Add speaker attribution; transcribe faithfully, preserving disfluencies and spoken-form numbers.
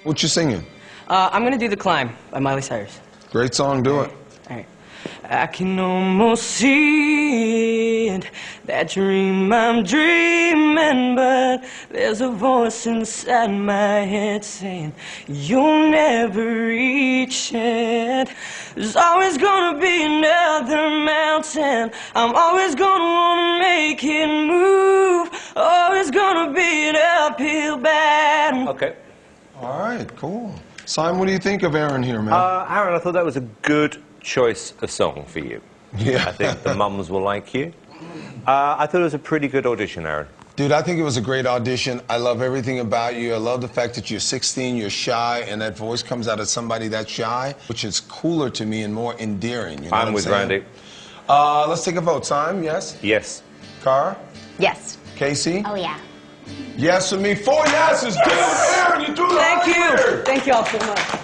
Speaker 1: What you singing?
Speaker 2: Uh, I'm gonna do The Climb by Miley Cyrus.
Speaker 1: Great song, do
Speaker 2: All
Speaker 1: it.
Speaker 2: right. All right. I can almost see it, that dream I'm dreaming, but there's a voice inside my head saying you'll never reach it. There's always gonna be another mountain. I'm always gonna wanna make it move. Always gonna be an uphill battle.
Speaker 3: Okay.
Speaker 1: All right, cool. Simon, what do you think of Aaron here, man?
Speaker 3: Uh, Aaron, I thought that was a good choice of song for you.
Speaker 1: Yeah.
Speaker 3: I think the mums will like you. Uh, I thought it was a pretty good audition, Aaron.
Speaker 1: Dude, I think it was a great audition. I love everything about you. I love the fact that you're sixteen, you're shy, and that voice comes out of somebody that's shy, which is cooler to me and more endearing. You know
Speaker 3: I'm
Speaker 1: what I'm
Speaker 3: with
Speaker 1: saying?
Speaker 3: Randy.
Speaker 1: Uh, let's take a vote. Simon, yes?
Speaker 3: Yes.
Speaker 1: Cara?
Speaker 4: Yes.
Speaker 1: Casey?
Speaker 4: Oh, yeah.
Speaker 1: Yes for me. Four yeses. Dude, Aaron, you threw it
Speaker 2: Thank
Speaker 1: right
Speaker 2: you.
Speaker 1: here.
Speaker 2: Thank you all so much.